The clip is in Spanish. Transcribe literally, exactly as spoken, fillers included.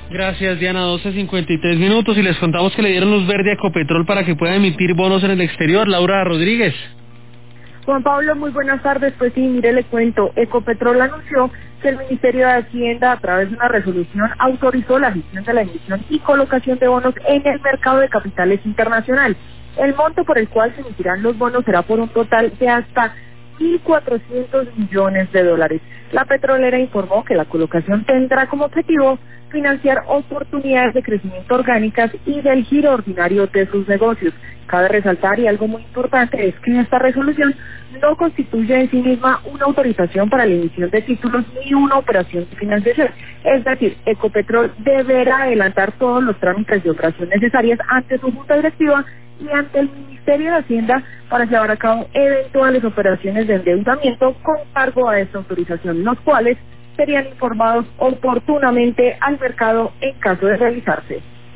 Gracias, Diana. doce cincuenta y tres minutos y les contamos que le dieron luz verde a Ecopetrol para que pueda emitir bonos en el exterior. Laura Rodríguez. Juan Pablo, muy buenas tardes. Pues sí, mire, le cuento. Ecopetrol anunció que el Ministerio de Hacienda, a través de una resolución, autorizó la gestión de la emisión y colocación de bonos en el mercado de capitales internacional. El monto por el cual se emitirán los bonos será por un total de hasta mil cuatrocientos millones de dólares. La petrolera informó que la colocación tendrá como objetivo financiar oportunidades de crecimiento orgánicas y del giro ordinario de sus negocios. Cabe resaltar, y algo muy importante, es que esta resolución no constituye en sí misma una autorización para la emisión de títulos ni una operación de financiación. Es decir, Ecopetrol deberá adelantar todos los trámites de operación necesarias ante su junta directiva y ante el Ministerio de Hacienda para llevar a cabo eventuales operaciones de endeudamiento con cargo a esta autorización, los cuales serían informados oportunamente al mercado en caso de realizarse.